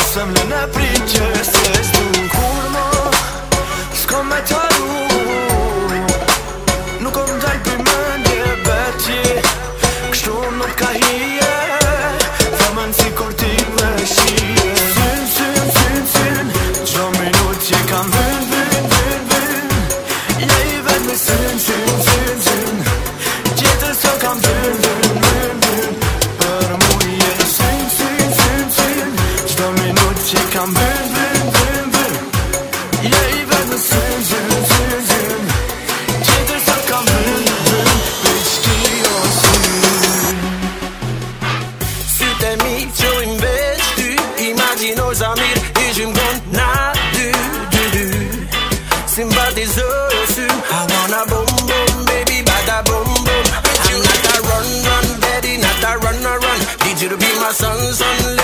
Sem le në pritë që se s'du kur mo s'kom me të ru nuk kom dal për mëndje beti kështu nuk ka hije femën si kur ti me shije Syn, syn, syn, syn Gjo minut që kam vyn, vyn, vyn, vyn Je i vet me syn, syn, syn, syn Tjetër s'o kam vyn, vyn, vyn, vyn Për mu je syn, syn, syn, syn Gjo minut që kam vyn, vyn, vyn, vyn Je i vet me syn, syn, syn, syn Tjetër s'o kam vyn, vyn Veç ki o syn Sytë e mi qojnë veç ty Imagino zamir i gjymgon na dy, dy, dy Sympatizoj o syn I wanna boom, boom, baby, bada boom, boom I'm not a run, run, daddy, not a run, run Need you to be my son, son